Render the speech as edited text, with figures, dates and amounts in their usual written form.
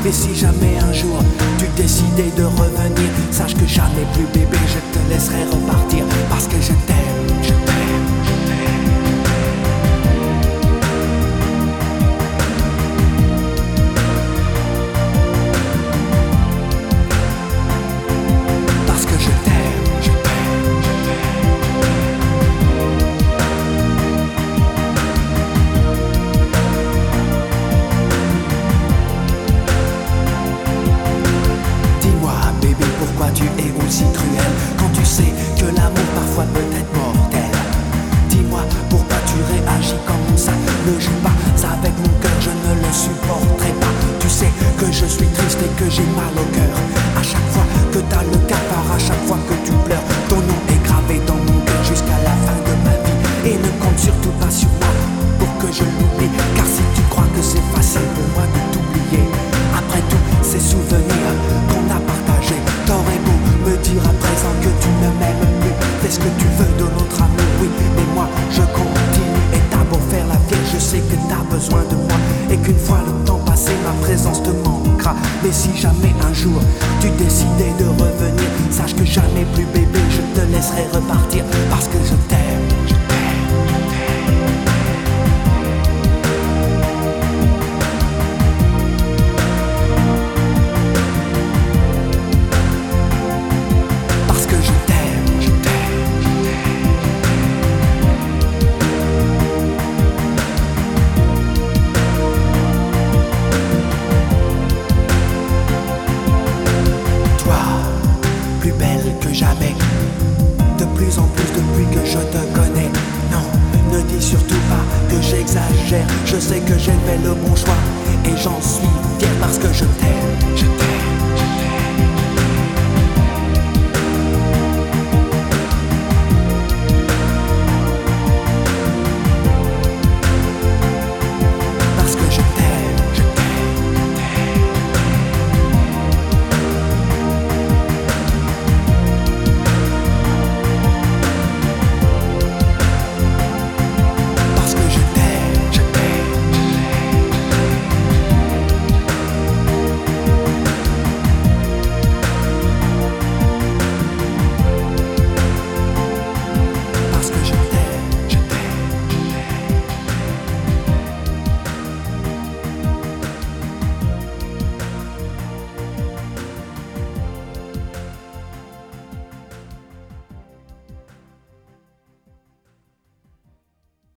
Et si jamais un jour tu décidais de revenir, sache que jamais plus bébé je te laisserai repartir. Parce que je t'aime, je t'aime, je t'aime. Parce que je t'aime, je t'aime, je t'aime. Dis-moi bébé, pourquoi tu es aussi cruel quand tu sais que l'amour parfois peut être mortel? Dis-moi pourquoi tu réagis comme ça. Ne joue pas avec mon cœur, je ne le supporterai pas. Tu sais que je suis triste et que j'ai mal au cœur. À chaque fois que t'as le cafard, à chaque fois que tu pleures, ton nom est gravé dans mon cœur jusqu'à la fin de ma vie. Et ne compte surtout pas sur moi pour que je l'oublie, car si tu crois que c'est facile pour moi de t'oublier, après tous ces souvenirs qu'on a partagés, t'aurais beau me dire à présent que tu ne m'aimes plus. Fais ce que tu veux de notre amour, oui, mais moi je continue. Et t'as beau faire la fière, je sais que t'as besoin de moi, et qu'une fois le temps passé, ma présence te manquera. Mais si jamais un jour tu décidais de revenir, sache que jamais plus bébé je te laisserai repartir. Parce que je t'aime, je t'aime, je t'aime. Parce que je t'aime, je t'aime, je t'aime. Toi, plus belle que jamais, de plus en plus depuis que je te connais. Non, ne dis surtout pas que j'exagère, je sais que j'ai fait le bon choix et j'en suis